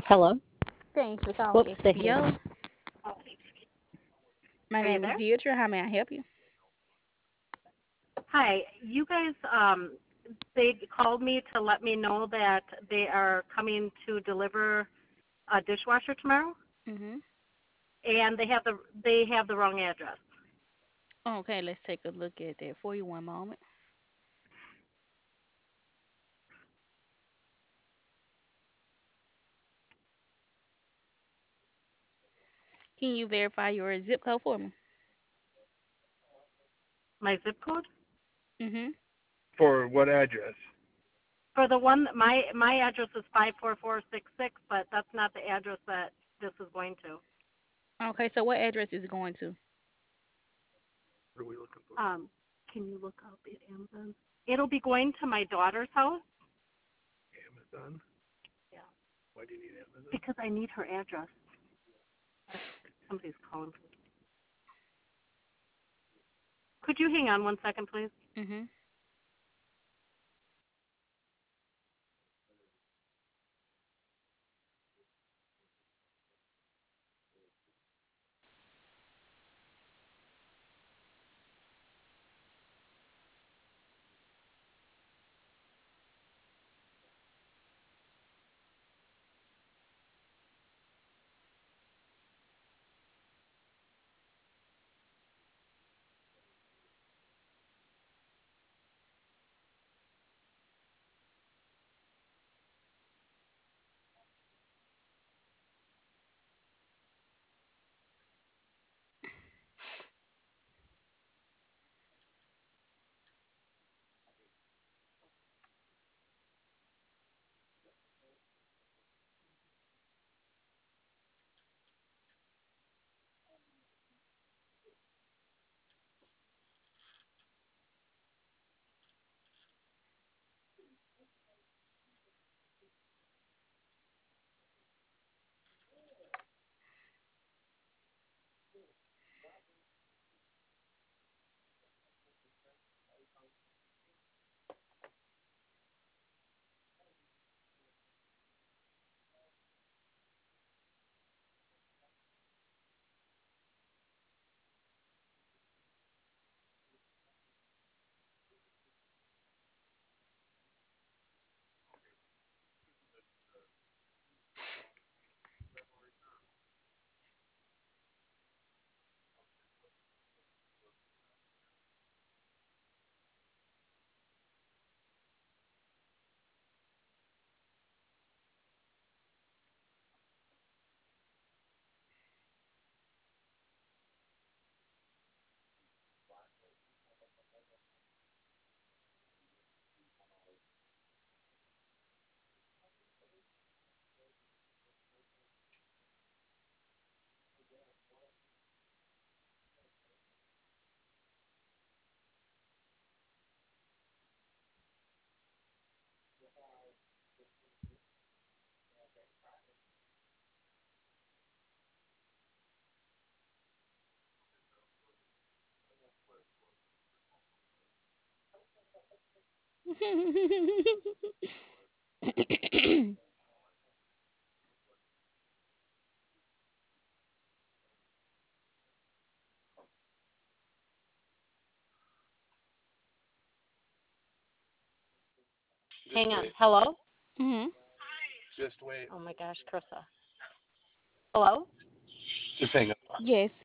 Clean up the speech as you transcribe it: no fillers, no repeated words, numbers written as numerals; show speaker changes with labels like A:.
A: Hello?
B: Thanks for calling
A: Whoops, they hang
B: XPO.
A: up.
B: My
C: Are you
B: name is
C: there?
B: Deidre. How may I help you?
C: Hi. You guys, they called me to let me know that they are coming to deliver a dishwasher tomorrow,
B: Mhm.
C: and they have the wrong address.
B: Okay, let's take a look at that for you. One moment. Can you verify your zip code for me?
C: My zip code
B: Mhm.
D: For what address?
C: for the one my address is 54466, but that's not the address that this is going to.
B: Okay, so what address is it going to?
D: What are we looking for?
C: Can you look up at Amazon? It'll be going to my daughter's house.
D: Amazon?
C: Yeah,
D: Why do you need Amazon?
C: because I need her address. Somebody's calling. Could you hang on 1 second, please?
B: Mhm.
D: Just
A: Hang on.
D: wait.
A: Hello?
B: Mhm.
D: Just wait.
A: Oh my gosh, Carissa. Hello?
D: Just hang up.
B: Yes.